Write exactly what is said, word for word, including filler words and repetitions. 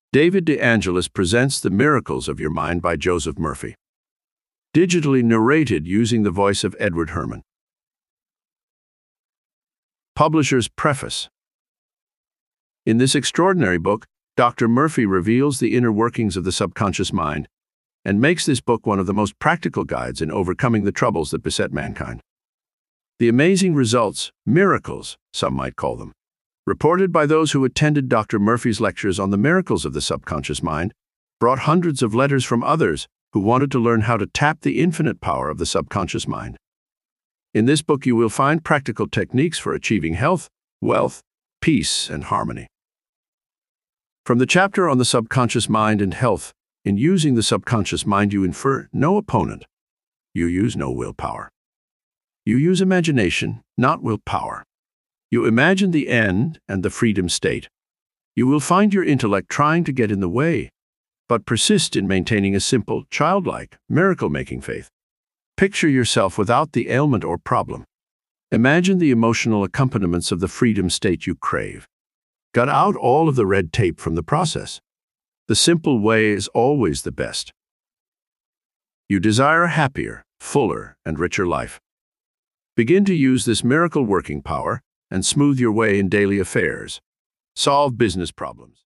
David DeAngelis presents The Miracles of Your Mind by Joseph Murphy. Digitally narrated using the voice of Edward Herman. Publisher's Preface. In this extraordinary book, Doctor Murphy reveals the inner workings of the subconscious mind and makes this book one of the most practical guides in overcoming the troubles that beset mankind. The amazing results, miracles, some might call them, reported by those who attended Doctor Murphy's lectures on the miracles of the subconscious mind, brought hundreds of letters from others who wanted to learn how to tap the infinite power of the subconscious mind. In this book you will find practical techniques for achieving health, wealth, peace, and harmony. From the chapter on the subconscious mind and health, in using the subconscious mind you infer no opponent. You use no willpower. You use imagination, not willpower. You imagine the end and the freedom state. You will find your intellect trying to get in the way, but persist in maintaining a simple, childlike, miracle-making faith. Picture yourself without the ailment or problem. Imagine the emotional accompaniments of the freedom state you crave. Gut out all of the red tape from the process. The simple way is always the best. You desire a happier, fuller, and richer life. Begin to use this miracle working power and smooth your way in daily affairs. Solve business problems.